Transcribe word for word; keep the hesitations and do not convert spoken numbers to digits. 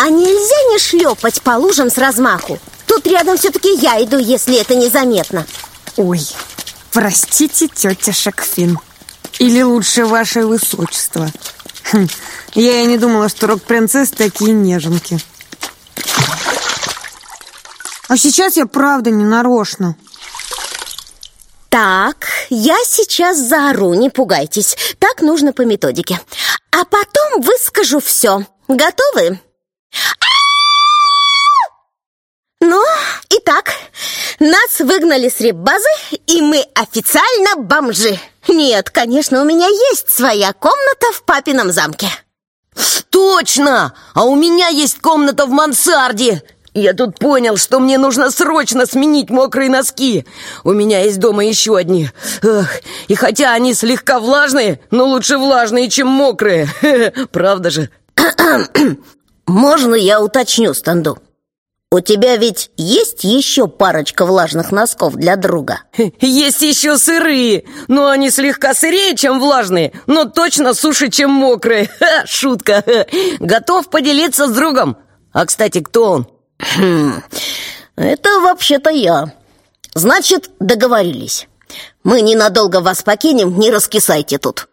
А нельзя не шлепать по лужам с размаху? Тут рядом все-таки я иду, если это незаметно. Ой, простите, тетя Шакфин. Или лучше ваше высочество. Хм, я и не думала, что рок-принцессы такие неженки. А сейчас я правда не нарочно. Так, я сейчас заору, не пугайтесь. Так нужно по методике. А потом выскажу все. Готовы? Ну, итак, нас выгнали с репбазы, и мы официально бомжи. Нет, конечно, у меня есть своя комната в папином замке. Точно! А у меня есть комната в мансарде. Я тут понял, что мне нужно срочно сменить мокрые носки. У меня есть дома еще одни. Эх, и хотя они слегка влажные, но лучше влажные, чем мокрые. Правда же? Можно я уточню, Станду? У тебя ведь есть еще парочка влажных носков для друга? Есть еще сырые, но они слегка сырее, чем влажные, но точно суше, чем мокрые. Ха, шутка. Готов поделиться с другом. А, кстати, кто он? Хм, это вообще-то я. Значит, договорились. Мы ненадолго вас покинем, не раскисайте тут.